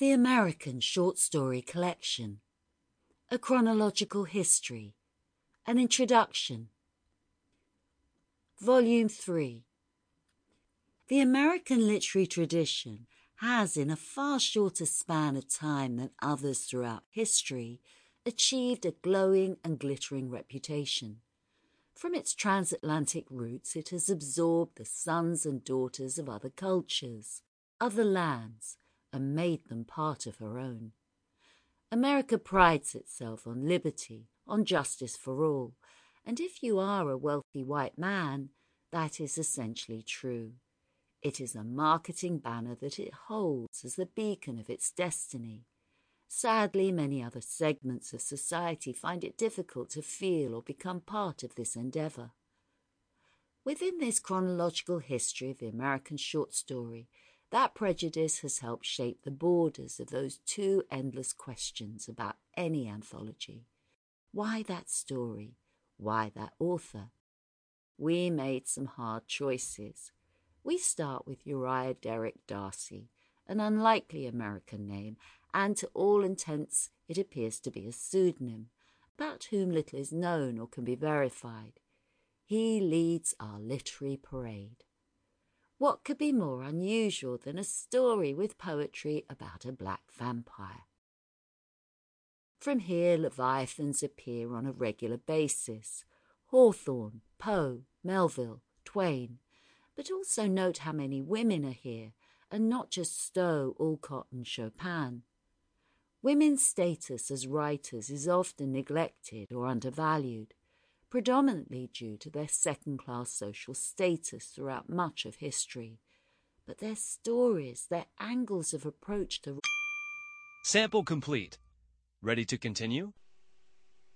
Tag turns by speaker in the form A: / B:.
A: The American Short Story Collection, A Chronological History, An Introduction. Volume 3. The American literary tradition has, in a far shorter span of time than others throughout history, achieved a glowing and glittering reputation. From its transatlantic roots, it has absorbed the sons and daughters of other cultures, other lands, and made them part of her own. America prides itself on liberty, on justice for all, and if you are a wealthy white man, that is essentially true. It is a marketing banner that it holds as the beacon of its destiny. Sadly, many other segments of society find it difficult to feel or become part of this endeavour. Within this chronological history of the American short story, that prejudice has helped shape the borders of those two endless questions about any anthology. Why that story? Why that author? We made some hard choices. We start with Uriah Derrick Darcy, an unlikely American name, and to all intents it appears to be a pseudonym, about whom little is known or can be verified. He leads our literary parade. What could be more unusual than a story with poetry about a black vampire? From here, Leviathans appear on a regular basis. Hawthorne, Poe, Melville, Twain. But also note how many women are here, and not just Stowe, Alcott and Chopin. Women's status as writers is often neglected or undervalued, predominantly due to their second-class social status throughout much of history. But their stories, their angles of approach to...
B: Sample complete. Ready to continue?